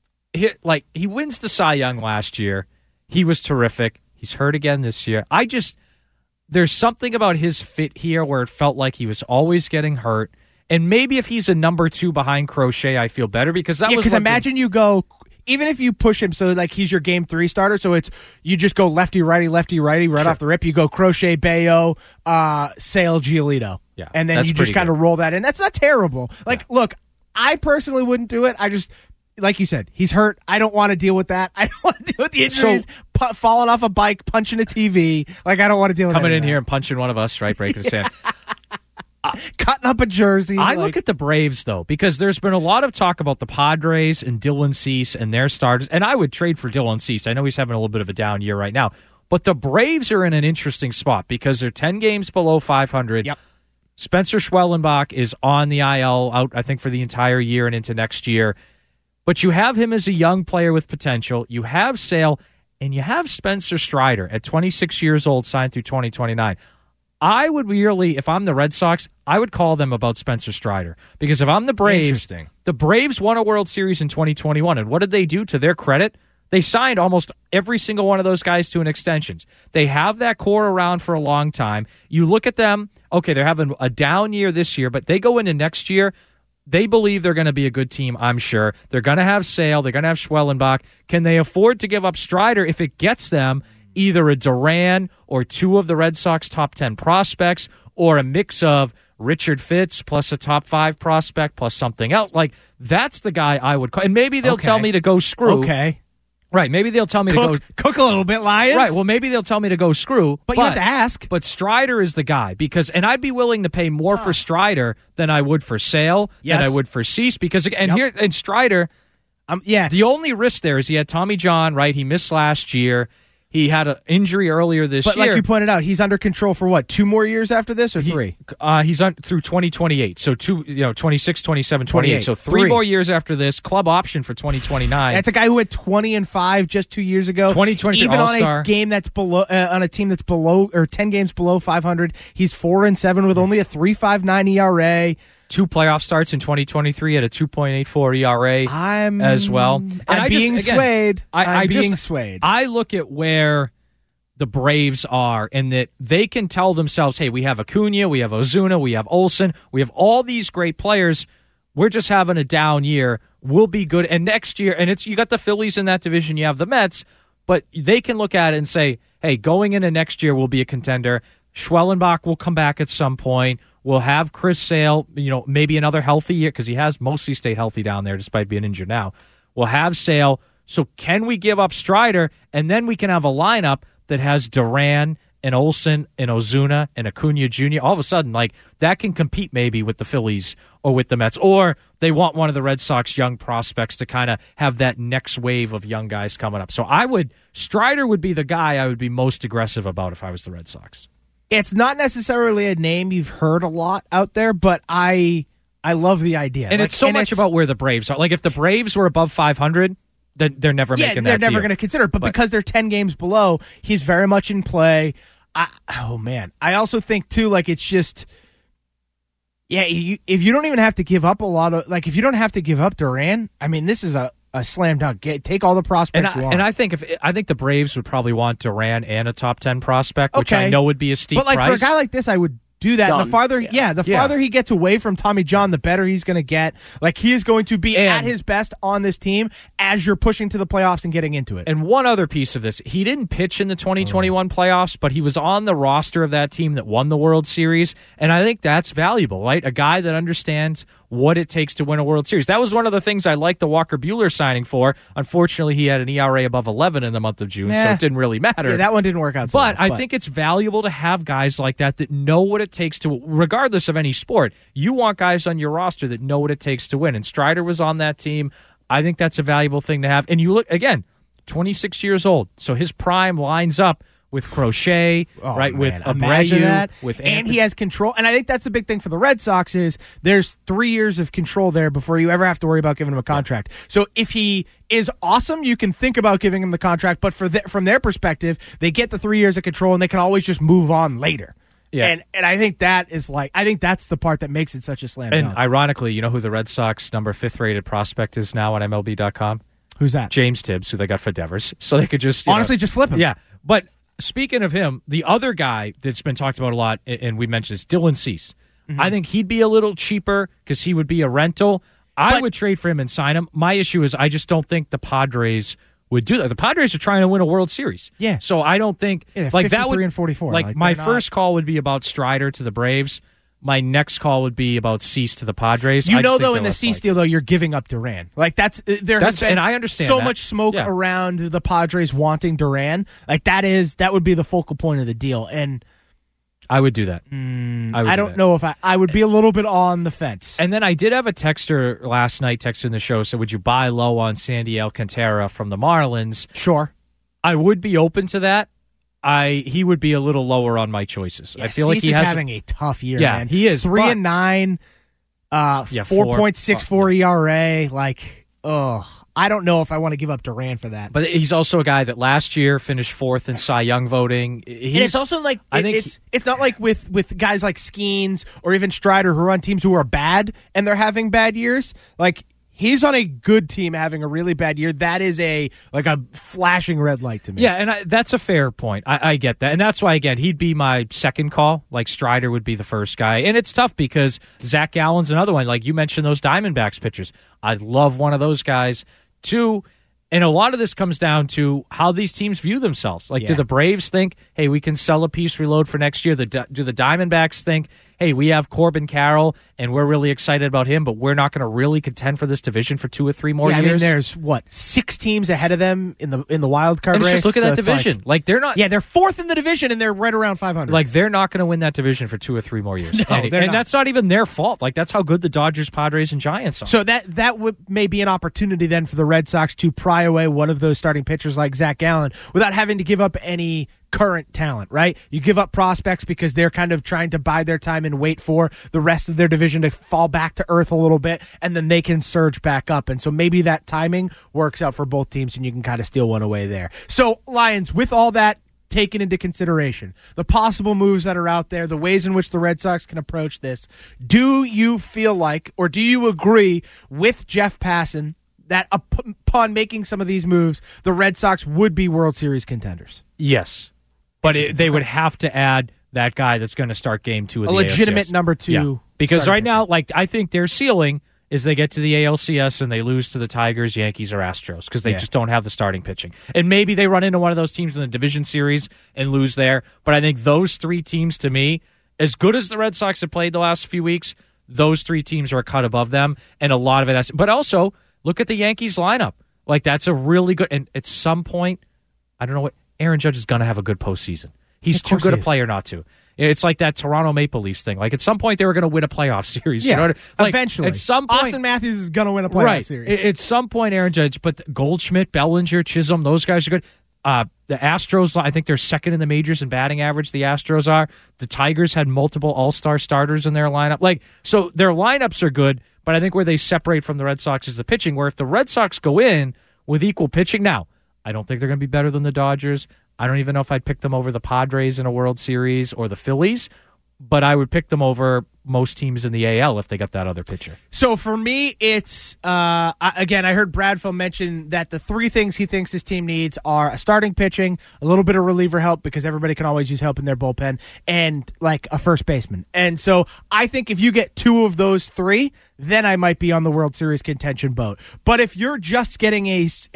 He wins the Cy Young last year. He was terrific. He's hurt again this year. There's something about his fit here where it felt like he was always getting hurt. And maybe if he's a number 2 behind Crochet, I feel better because
because imagine you go, even if you push him so he's your game 3 starter, so it's you just go lefty righty right off the rip. You go Crochet, Bayo, Sale, Giolito, and then you just kind of roll that in. That's not terrible. Look, I personally wouldn't do it. I just like you said, he's hurt. I don't want to deal with that. I don't want to deal with the injuries, falling off a bike, punching a TV. I don't want to deal with
coming in here and punching one of us, right? Breaking the sand.
Cutting up a jersey.
I look at the Braves, though, because there's been a lot of talk about the Padres and Dylan Cease and their starters, and I would trade for Dylan Cease. I know he's having a little bit of a down year right now, but the Braves are in an interesting spot because they're 10 games below 500.
Yep.
Spencer Schwellenbach is on the IL out, I think, for the entire year and into next year. But you have him as a young player with potential. You have Sale, and you have Spencer Strider at 26 years old, signed through 2029. I would really, if I'm the Red Sox, I would call them about Spencer Strider. Because if I'm the Braves, the Braves won a World Series in 2021. And what did they do to their credit? They signed almost every single one of those guys to an extension. They have that core around for a long time. You look at them, okay, they're having a down year this year, but they go into next year. They believe they're going to be a good team, I'm sure. They're going to have Sale. They're going to have Schwellenbach. Can they afford to give up Strider if it gets them either a Duran or two of the Red Sox top 10 prospects or a mix of Richard Fitz plus a top 5 prospect plus something else? Like, that's the guy I would call. And maybe they'll tell me to go screw.
Okay.
Right, maybe they'll tell me to go...
Cook a little bit, Lions.
Right, well, maybe they'll tell me to go screw.
But you have to ask.
But Strider is the guy, because... And I'd be willing to pay more for Strider than I would for Sale, than I would for Cease, because... And Strider... The only risk there is he had Tommy John, right? He missed last year. He had an injury earlier this year.
But like you pointed out, he's under control for what, 2 more years after this or 3?
He's on through 2028. So 26, 27, 28. So 3 more years after this. Club option for 2029.
That's a guy who had 20-5 just 2 years ago.
2020
even
All-Star.
on a game that's below, on a team that's below or 10 games below 500. He's 4-7 with only a 3.59 ERA.
2 playoff starts in 2023 at a 2.84 ERA as well. And
I'm being swayed. I'm being swayed.
I look at where the Braves are and that they can tell themselves, hey, we have Acuna, we have Ozuna, we have Olsen, we have all these great players. We're just having a down year. We'll be good. And next year, and you got the Phillies in that division, you have the Mets, but they can look at it and say, hey, going into next year, we'll be a contender. Schwellenbach will come back at some point. We'll have Chris Sale, maybe another healthy year, because he has mostly stayed healthy down there despite being injured now. We'll have Sale. So can we give up Strider, and then we can have a lineup that has Duran and Olsen and Ozuna and Acuna Jr. All of a sudden, like, that can compete maybe with the Phillies or with the Mets. Or they want one of the Red Sox young prospects to kind of have that next wave of young guys coming up. So Strider would be the guy I would be most aggressive about if I was the Red Sox.
It's not necessarily a name you've heard a lot out there, but I love the idea.
And it's much about where the Braves are. Like, if the Braves were above 500, then they're never making that deal.
They're never going to consider it. But because they're 10 games below, he's very much in play. I also think, too, like, it's just... Yeah, if you don't even have to give up a lot of... Like, if you don't have to give up Duran, I mean, this is a slam dunk. Take all the prospects you want.
And I think the Braves would probably want Duran and a top 10 prospect, which I know would be a steep price.
But like for a guy like this, I would do that. The farther he gets away from Tommy John, the better he's going to get. Like, he is going to be at his best on this team as you're pushing to the playoffs and getting into it.
And one other piece of this, he didn't pitch in the 2021 playoffs, but he was on the roster of that team that won the World Series, and I think that's valuable, right? A guy that understands what it takes to win a World Series. That was one of the things I liked the Walker Buehler signing for. Unfortunately, he had an ERA above 11 in the month of June, so it didn't really matter.
Yeah, that one didn't work out so
well.
But
I think it's valuable to have guys like that know what it takes to, regardless of any sport, you want guys on your roster that know what it takes to win. And Strider was on that team. I think that's a valuable thing to have. And you look, again, 26 years old, so his prime lines up with Crochet, right? With Abreu, with Anthony.
And he has control. And I think that's the big thing for the Red Sox is there's 3 years of control there before you ever have to worry about giving him a contract. So if he is awesome, you can think about giving him the contract. But from their perspective, they get the 3 years of control and they can always just move on later. Yeah. And I think that's the part that makes it such a slam dunk.
And ironically, you know who the Red Sox number 5th rated prospect is now on MLB.com?
Who's that?
James Tibbs, who they got for Devers. So they could just
just flip him.
Yeah. But speaking of him, the other guy that's been talked about a lot, and we mentioned this, Dylan Cease. Mm-hmm. I think he'd be a little cheaper because he would be a rental. I would trade for him and sign him. My issue is I just don't think the Padres would do that. The Padres are trying to win a World Series.
Yeah.
So I don't think
like that would 44.
Like my first call would be about Strider to the Braves. My next call would be about Cease to the Padres.
Though, in the Cease deal, though, you're giving up Duran. Like, has been
and I understand
so much smoke around the Padres wanting Duran. Like, that would be the focal point of the deal. And
I would do that.
I don't know if I would be a little bit on the fence.
And then I did have a texter last night texting the show, said, would you buy low on Sandy Alcantara from the Marlins?
Sure.
I would be open to that. He would be a little lower on my choices.
Yeah,
I feel like
he's having a tough year.
Yeah,
man.
he is
3-9, 4.64 ERA. Like, I don't know if I want to give up Duran for that.
But he's also a guy that last year finished 4th in Cy Young voting.
And it's also like it's not like with guys like Skeens or even Strider who are on teams who are bad and they're having bad years. Like, he's on a good team having a really bad year. That is a flashing red light to me.
Yeah, and that's a fair point. I get that. And that's why, again, he'd be my second call. Like, Strider would be the first guy. And it's tough because Zach Gallen's another one. Like, you mentioned those Diamondbacks pitchers. I'd love one of those guys. Two, and a lot of this comes down to how these teams view themselves. Like, do the Braves think, hey, we can sell a piece reload for next year? Do the Diamondbacks think, hey, we have Corbin Carroll, and we're really excited about him, but we're not going to really contend for this division for 2 or 3 more years?
I mean, there's, 6 teams ahead of them in the wild card race?
Just look at that division. Like, they're not...
Yeah, they're 4th in the division, and they're right around 500.
Like, they're not going to win that division for 2 or 3 more years.
No,
and that's not even their fault. Like, that's how good the Dodgers, Padres, and Giants are.
So that may be an opportunity then for the Red Sox to pry away one of those starting pitchers like Zach Gallen without having to give up any current talent, right? You give up prospects because they're kind of trying to bide their time and wait for the rest of their division to fall back to earth a little bit, and then they can surge back up. And so maybe that timing works out for both teams, and you can kind of steal one away there. So, Lions, with all that taken into consideration, the possible moves that are out there, the ways in which the Red Sox can approach this, do you feel like, or do you agree with Jeff Passan that upon making some of these moves, the Red Sox would be World Series contenders?
Yes. But they would have to add that guy that's going to start game 2 of the ALCS.
A legitimate number 2.
Yeah. Because right now, like, I think their ceiling is they get to the ALCS and they lose to the Tigers, Yankees, or Astros because they just don't have the starting pitching. And maybe they run into one of those teams in the division series and lose there. But I think those 3 teams, to me, as good as the Red Sox have played the last few weeks, those 3 teams are a cut above them. And a lot of it has. But also, look at the Yankees lineup. Like, that's a really good. And at some point, I don't know what. Aaron Judge is going to have a good postseason. He's too good a player not to. It's like that Toronto Maple Leafs thing. Like, at some point, they were going to win a playoff series.
Yeah,
you know like,
eventually.
At some point,
Austin Matthews is going to win a playoff series.
At some point, Aaron Judge, but Goldschmidt, Bellinger, Chisholm, those guys are good. The Astros, I think they're second in the majors in batting average, the Astros are. The Tigers had multiple all-star starters in their lineup. Like, so their lineups are good, but I think where they separate from the Red Sox is the pitching, where if the Red Sox go in with equal pitching, now, I don't think they're going to be better than the Dodgers. I don't even know if I'd pick them over the Padres in a World Series or the Phillies, but I would pick them over most teams in the AL if they got that other pitcher.
So for me, it's, again, I heard Bradfield mention that the 3 things he thinks his team needs are a starting pitching, a little bit of reliever help because everybody can always use help in their bullpen, and like a first baseman. And so I think if you get 2 of those 3, then I might be on the World Series contention boat. But if you're just getting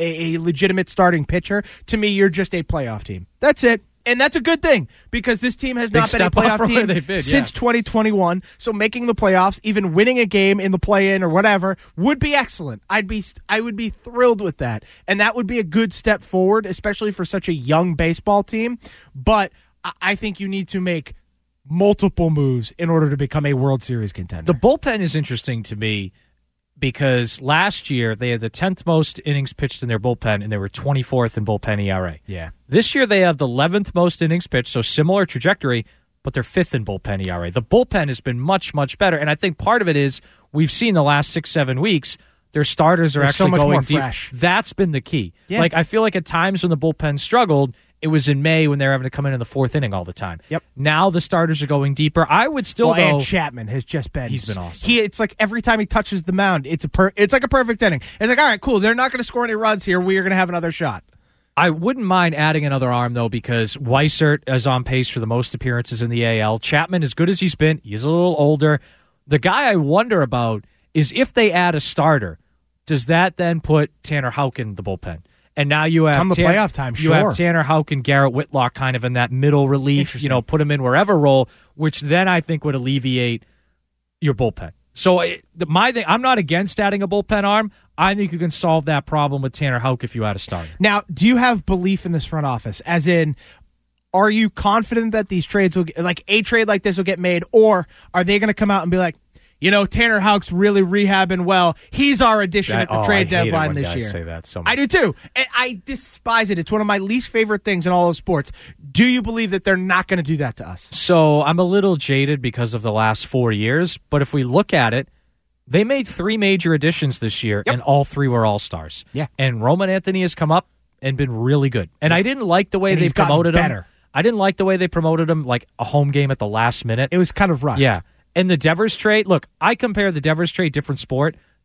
a legitimate starting pitcher, to me, you're just a playoff team. That's it. And that's a good thing because this team has not been a playoff team since 2021. So making the playoffs, even winning a game in the play-in or whatever, would be excellent. I would be thrilled with that. And that would be a good step forward, especially for such a young baseball team. But I think you need to make multiple moves in order to become a World Series contender.
The bullpen is interesting to me because last year they had the 10th most innings pitched in their bullpen, and they were 24th in bullpen ERA.
Yeah.
This year they have the 11th most innings pitched, so similar trajectory, but they're 5th in bullpen ERA. The bullpen has been much, much better, and I think part of it is we've seen the last 6-7 weeks their starters are actually
so much
going
more
deep.
fresh.
That's been the key.
Yeah.
Like, I feel like at times when the bullpen struggled, it was in May when they were having to come in the 4th inning all the time.
Yep.
Now the starters are going deeper. I would still go.
And Chapman has just been.
He's been awesome.
It's like every time he touches the mound, it's like a perfect inning. It's like, all right, cool. They're not going to score any runs here. We are going to have another shot.
I wouldn't mind adding another arm, though, because Weissert is on pace for the most appearances in the AL. Chapman, as good as he's been, he's a little older. The guy I wonder about is if they add a starter, does that then put Tanner Houck in the bullpen? And now you have
playoff time.
You have Tanner Houck and Garrett Whitlock kind of in that middle relief, put him in wherever role, which then I think would alleviate your bullpen. So my thing, I'm not against adding a bullpen arm. I think you can solve that problem with Tanner Houck if you add a starter.
Now, do you have belief in this front office? As in, are you confident that these trades will, like a trade like this will get made, or are they going to come out and be like, Tanner Houck's really rehabbing well. He's our addition at the trade deadline this year.
Say that so much.
I do too. And I despise it. It's one of my least favorite things in all of sports. Do you believe that they're not going to do that to us?
So I'm a little jaded because of the last 4 years, but if we look at it, they made 3 major additions this year, and all 3 were all-stars.
Yeah.
And Roman Anthony has come up and been really good. And I didn't like the way they promoted him. I didn't like the way they promoted him like a home game at the last minute.
It was kind of rushed.
Yeah. And the Devers trade, look, I compare the Devers trade, different sport.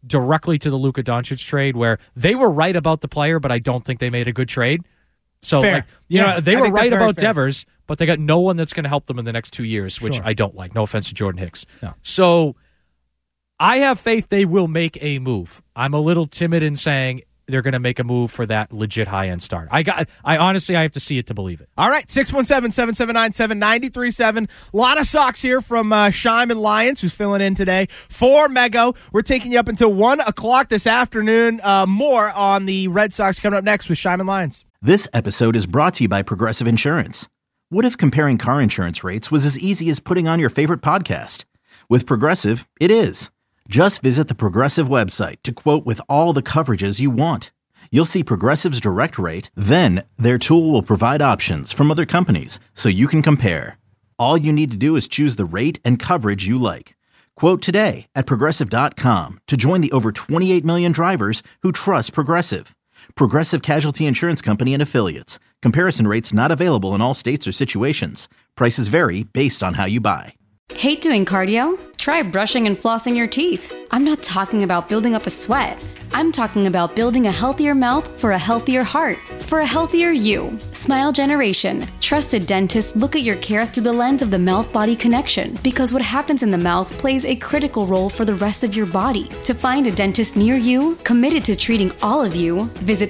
directly to the Luka Doncic trade where they were right about the player, but I don't think they made a good trade. So,
fair.
They were right about
fair.
Devers, but they got no one that's going to help them in the next 2 years, which
Sure.
I don't like. No offense to Jordan Hicks.
No.
So I have faith they will make a move. I'm a little timid in saying they're going to make a move for that legit high-end star. I honestly have to see it to believe it.
All right, 617-779-7937. A lot of Sox here from Scheim and Lyons, who's filling in today for Mego. We're taking you up until 1 o'clock this afternoon. More on the Red Sox coming up next with Scheim and Lyons.
This episode is brought to you by Progressive Insurance. What if comparing car insurance rates was as easy as putting on your favorite podcast? With Progressive, it is. Just visit the Progressive website to quote with all the coverages you want. You'll see Progressive's direct rate, then their tool will provide options from other companies so you can compare. All you need to do is choose the rate and coverage you like. Quote today at Progressive.com to join the over 28 million drivers who trust Progressive. Progressive Casualty Insurance Company and Affiliates. Comparison rates not available in all states or situations. Prices vary based on how you buy.
Hate doing cardio? Try brushing and flossing your teeth. I'm not talking about building up a sweat. I'm talking about building a healthier mouth for a healthier heart, for a healthier you. Smile Generation. Trusted dentists look at your care through the lens of the mouth-body connection because what happens in the mouth plays a critical role for the rest of your body. To find a dentist near you, committed to treating all of you, visit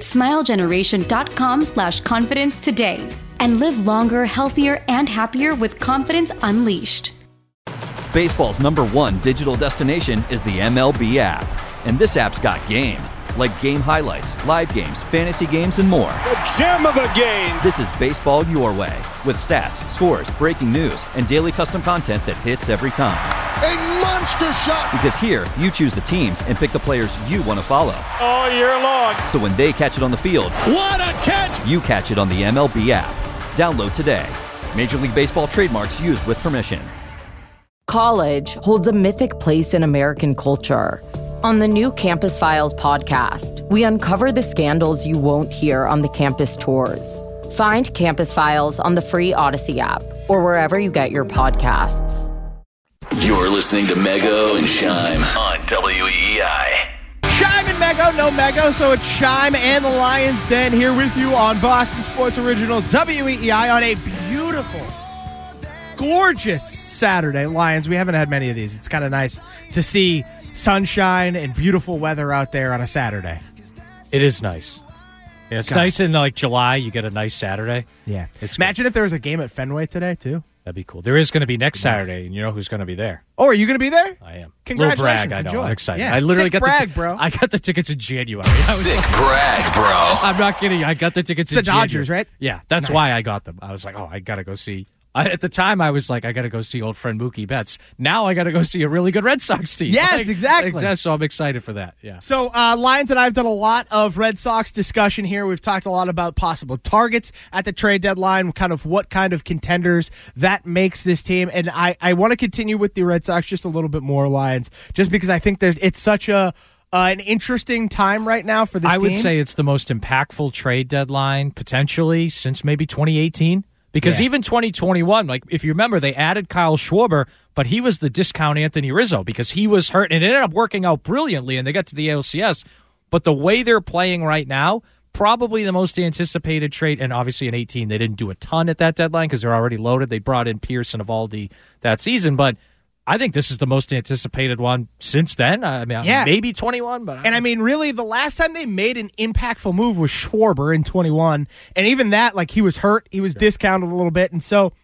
smilegeneration.com/confidence today and live longer, healthier, and happier with confidence unleashed.
Baseball's #1 digital destination is the MLB app. And this app's got game. Like game highlights, live games, fantasy games, and more.
The gem of the game!
This is baseball your way. With stats, scores, breaking news, and daily custom content that hits every time.
A monster shot!
Because here, you choose the teams and pick the players you want to follow.
All year long.
So when they catch it on the field,
what a catch!
You catch it on the MLB app. Download today. Major League Baseball trademarks used with permission.
College holds a mythic place in American culture. On the new Campus Files podcast, we uncover the scandals you won't hear on the campus tours. Find Campus Files on the free Odyssey app or wherever you get your podcasts.
You're listening to Mego and Scheim on WEEI.
Scheim and Mego, no Mego, so it's Scheim and the Lions Den here with you on Boston Sports Original WEEI on a beautiful, gorgeous Saturday. Lions, we haven't had many of these. It's kind of nice to see sunshine and beautiful weather out there on a Saturday.
It is nice. Yeah, it's nice in like July. You get a nice Saturday.
Yeah.
Imagine
if there was a game at Fenway today, too.
That'd be cool. There is going to be next Saturday, and you know who's going to be there.
Oh, are you going to be there?
I am.
Congratulations.
Little brag, I know.
Enjoy.
I'm excited.
Yeah.
I literally
Sick
got
brag, bro.
I got the tickets in January.
Sick brag, bro.
I'm not kidding. I got the tickets in
January. It's the Dodgers, right?
Yeah, that's
Nice.
why I got them. I was like, I got to go see. At the time, I was like, I got to go see old friend Mookie Betts. Now I got to go see a really good Red Sox team.
Yes, exactly.
So I'm excited for that. Yeah.
So Lions and I have done a lot of Red Sox discussion here. We've talked a lot about possible targets at the trade deadline, kind of what kind of contenders that makes this team. And I want to continue with the Red Sox just a little bit more, Lions, just because I think it's such an interesting time right now for this team.
I would say it's the most impactful trade deadline potentially since maybe 2018. Because even 2021, like if you remember, they added Kyle Schwarber, but he was the discount Anthony Rizzo because he was hurt, and it ended up working out brilliantly, and they got to the ALCS. But the way they're playing right now, probably the most anticipated trade, and obviously in 18, they didn't do a ton at that deadline because they're already loaded. They brought in Pierce and Evaldi that season, but I think this is the most anticipated one since then. I mean, maybe 21, but
I mean, really, the last time they made an impactful move was Schwarber in 21, and even that, like, he was hurt, he was discounted a little bit, and so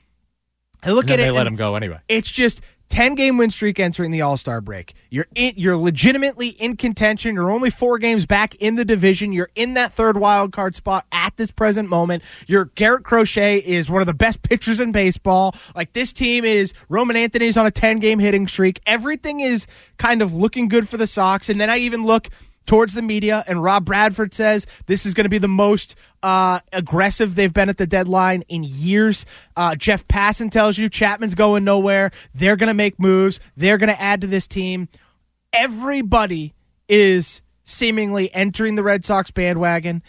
I look at it.
They let him go anyway.
It's just 10-game win streak entering the All-Star break. You're legitimately in contention. You're only 4 games back in the division. You're in that third wild card spot at this present moment. Your Garrett Crochet is one of the best pitchers in baseball. Like, this team is Roman Anthony's on a 10-game hitting streak. Everything is kind of looking good for the Sox. And then I even look towards the media, and Rob Bradford says this is going to be the most aggressive they've been at the deadline in years. Jeff Passan tells you Chapman's going nowhere. They're going to make moves. They're going to add to this team. Everybody is seemingly entering the Red Sox bandwagon,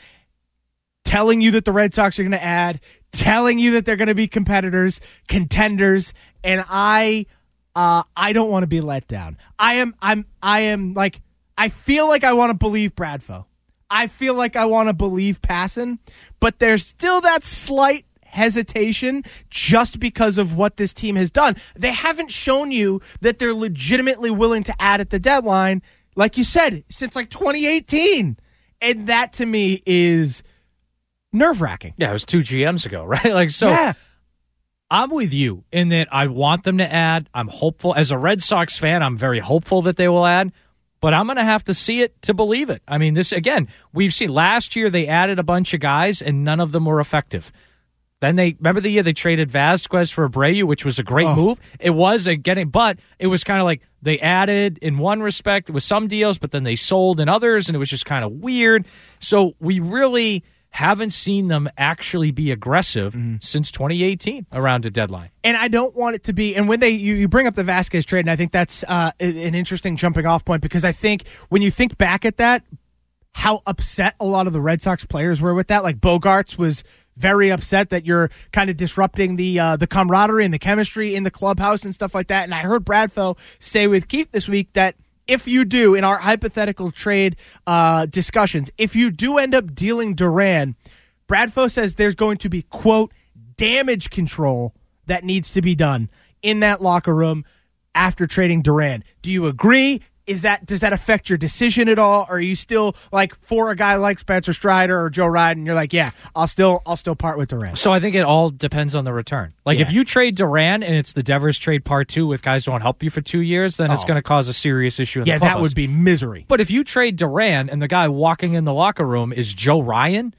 telling you that the Red Sox are going to add, telling you that they're going to be competitors, contenders, and I don't want to be let down. I am like, I feel like I want to believe Bradfo. I feel like I want to believe Passan, but there's still that slight hesitation just because of what this team has done. They haven't shown you that they're legitimately willing to add at the deadline, like you said, since like 2018. And that to me is nerve-wracking.
Yeah, it was 2 GMs ago, right? Like, so yeah. I'm with you in that I want them to add. I'm hopeful. As a Red Sox fan, I'm very hopeful that they will add, but I'm going to have to see it to believe it. I mean, this, again, we've seen last year they added a bunch of guys and none of them were effective. Then remember the year they traded Vasquez for Abreu, which was a great move. It was but it was kind of like they added in one respect with some deals, but then they sold in others, and it was just kind of weird. So we really haven't seen them actually be aggressive since 2018 around the deadline.
And I don't want it to be, and when you bring up the Vasquez trade, and I think that's an interesting jumping off point, because I think when you think back at that, how upset a lot of the Red Sox players were with that. Like Bogaerts was very upset that you're kind of disrupting the camaraderie and the chemistry in the clubhouse and stuff like that. And I heard Bradfo say with Keith this week that if you do, in our hypothetical trade discussions, if you do end up dealing Duran, Bradfo says there's going to be, quote, damage control that needs to be done in that locker room after trading Duran. Do you agree? Does that affect your decision at all? Or are you still like for a guy like Spencer Strider or Joe Ryan, and you're like, yeah, I'll still part with Duran?
So I think it all depends on the return. Like if you trade Duran and it's the Devers trade part 2 with guys who won't help you for 2 years, then it's going to cause a serious issue in the clubhouse.
That would be misery.
But if you trade Duran and the guy walking in the locker room is Joe Ryan,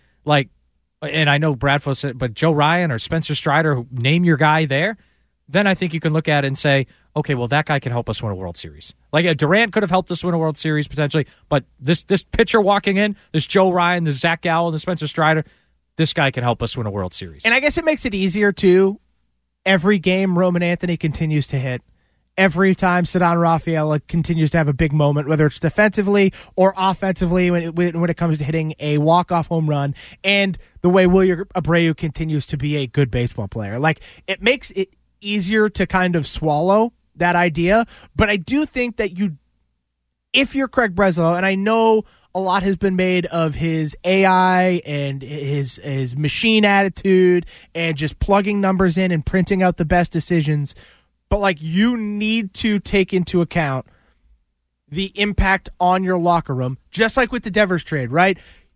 and I know Bradfo said, but Joe Ryan or Spencer Strider, name your guy there, then I think you can look at it and say, okay, well, that guy can help us win a World Series. Like Durant could have helped us win a World Series potentially, but this pitcher walking in, this Joe Ryan, this Zach Gallen, this Spencer Strider, this guy can help us win a World Series.
And I guess it makes it easier, too. Every game Roman Anthony continues to hit. Every time Ceddanne Rafaela continues to have a big moment, whether it's defensively or offensively when it comes to hitting a walk-off home run, and the way Wilyer Abreu continues to be a good baseball player. Like, it makes it easier to kind of swallow that idea, but I do think that if you're Craig Breslow, and I know a lot has been made of his AI and his machine attitude and just plugging numbers in and printing out the best decisions, but like you need to take into account the impact on your locker room, just like with the Devers trade, right?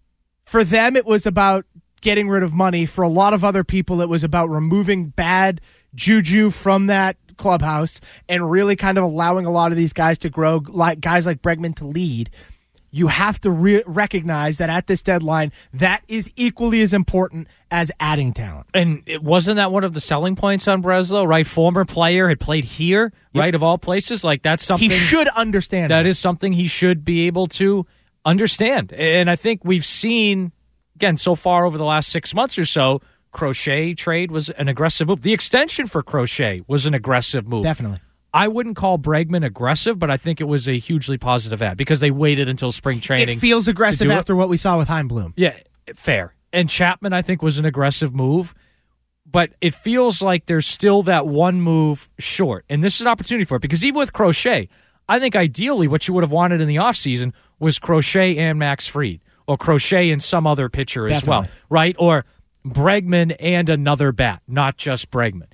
For them, it was about getting rid of money. For a lot of other people, it was about removing bad juju from that clubhouse and really kind of allowing a lot of these guys to grow, like guys like Bregman to lead. You have to recognize that at this deadline, that is equally as important as adding talent.
And wasn't that one of the selling points on Breslow, right? Former player, had played here, right, of all places. Like that's something
he should understand.
That is something he should be able to understand. And I think we've seen, again, so far over the last 6 months or so, Crochet trade was an aggressive move. The extension for Crochet was an aggressive move.
Definitely.
I wouldn't call Bregman aggressive, but I think it was a hugely positive ad because they waited until spring training.
It feels aggressive after what we saw with Heimblum.
Yeah, fair. And Chapman, I think, was an aggressive move, but it feels like there's still that one move short. And this is an opportunity for it because even with Crochet, I think ideally what you would have wanted in the offseason was Crochet and Max Fried, or Crochet and some other pitcher as well, right? Or Bregman and another bat, not just Bregman.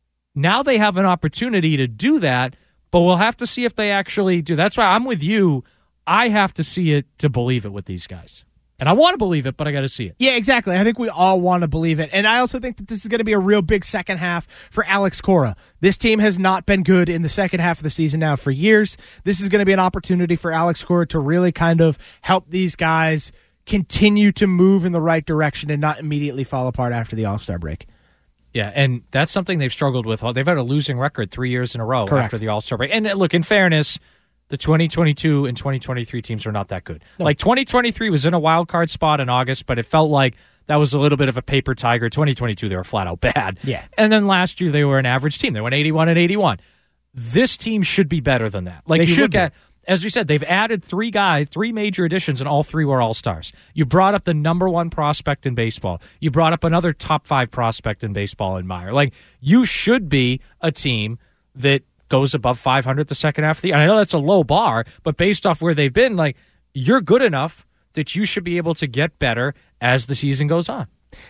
Now they have an opportunity to do that, but we'll have to see if they actually do. That's why I'm with you. I have to see it to believe it with these guys. And I want to believe it, but I got to see it.
Yeah, exactly. I think we all want to believe it. And I also think that this is going to be a real big second half for Alex Cora. This team has not been good in the second half of the season now for years. This is going to be an opportunity for Alex Cora to really kind of help these guys continue to move in the right direction and not immediately fall apart after the All-Star break.
Yeah, and that's something they've struggled with. They've had a losing record 3 years in a row after the All-Star break. And look, in fairness, the 2022 and 2023 teams are not that good. No. Like 2023 was in a wild card spot in August, but it felt like that was a little bit of a paper tiger. 2022, they were flat out bad.
Yeah.
And then last year, they were an average team. They went 81-81. This team should be better than that. Like you look at, as we said, they've added 3 major additions, and all 3 were all-stars. You brought up the number 1 prospect in baseball. You brought up another top 5 prospect in baseball in Meyer. Like, you should be a team that goes above 500 the second half of the year. And I know that's a low bar, but based off where they've been, like, you're good enough that you should be able to get better as the season goes on.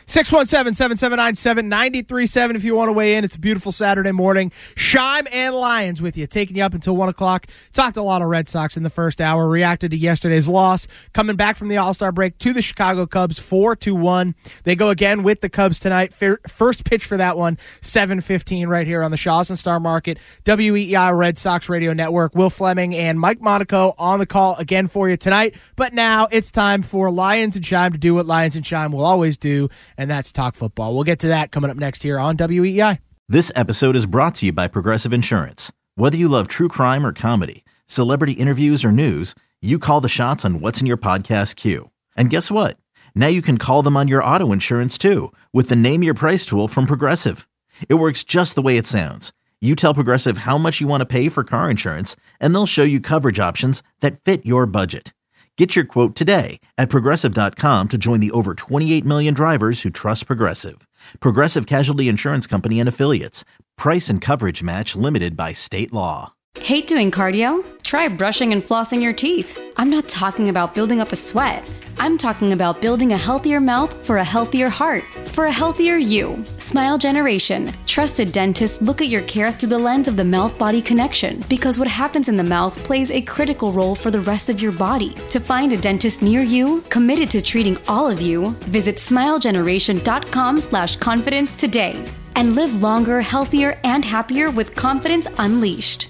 617-779-7937 if you want to weigh in. It's a beautiful Saturday morning. Shime and Lions with you, taking you up until 1 o'clock. Talked a lot of Red Sox in the first hour, reacted to yesterday's loss, coming back from the All-Star break to the Chicago Cubs 4-1. They go again with the Cubs tonight. First pitch for that one, 7:15 right here on the Shawson Star Market, WEEI Red Sox Radio Network. Will Fleming and Mike Monaco on the call again for you tonight. But now it's time for Lions and Shime to do what Lions and Shime will always do, and that's talk football. We'll get to that coming up next here on WEEI.
This episode is brought to you by Progressive Insurance. Whether you love true crime or comedy, celebrity interviews or news, you call the shots on what's in your podcast queue. And guess what? Now you can call them on your auto insurance too with the Name Your Price tool from Progressive. It works just the way it sounds. You tell Progressive how much you want to pay for car insurance, and they'll show you coverage options that fit your budget. Get your quote today at Progressive.com to join the over 28 million drivers who trust Progressive. Progressive Casualty Insurance Company and Affiliates. Price and coverage match limited by state law.
Hate doing cardio? Try brushing and flossing your teeth. I'm not talking about building up a sweat. I'm talking about building a healthier mouth for a healthier heart, for a healthier you. Smile Generation. Trusted dentists look at your care through the lens of the mouth-body connection, because what happens in the mouth plays a critical role for the rest of your body. To find a dentist near you, committed to treating all of you, visit smilegeneration.com/confidence today. And live longer, healthier, and happier with confidence unleashed.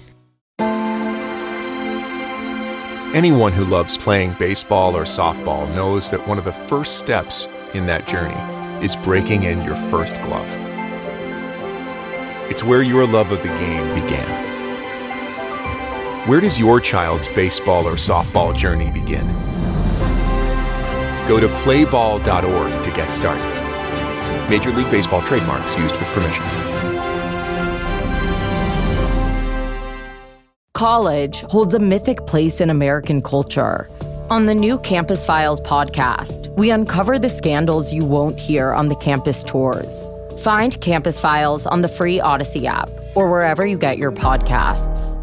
Anyone who loves playing baseball or softball knows that one of the first steps in that journey is breaking in your first glove. It's where your love of the game began. Where does your child's baseball or softball journey begin? Go to playball.org to get started. Major League Baseball trademarks used with permission.
College holds a mythic place in American culture. On the new Campus Files podcast, we uncover the scandals you won't hear on the campus tours. Find Campus Files on the free Odyssey app or wherever you get your podcasts.